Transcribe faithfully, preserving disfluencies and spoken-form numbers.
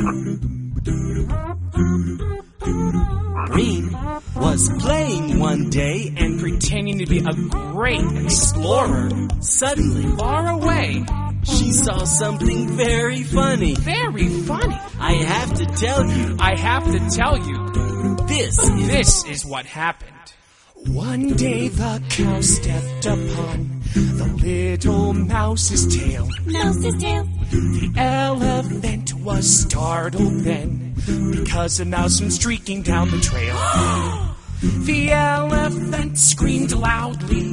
Green was playing one day and pretending to be a great explorer. Suddenly, Far away. she saw something very funny. Very funny. I have to tell you, I have to tell you, this is... this is what happened. One day the cow stepped upon the little mouse's tail. Mouse's tail. The elephant was startled then, because a mouse went streaking down the trail. The elephant screamed loudly.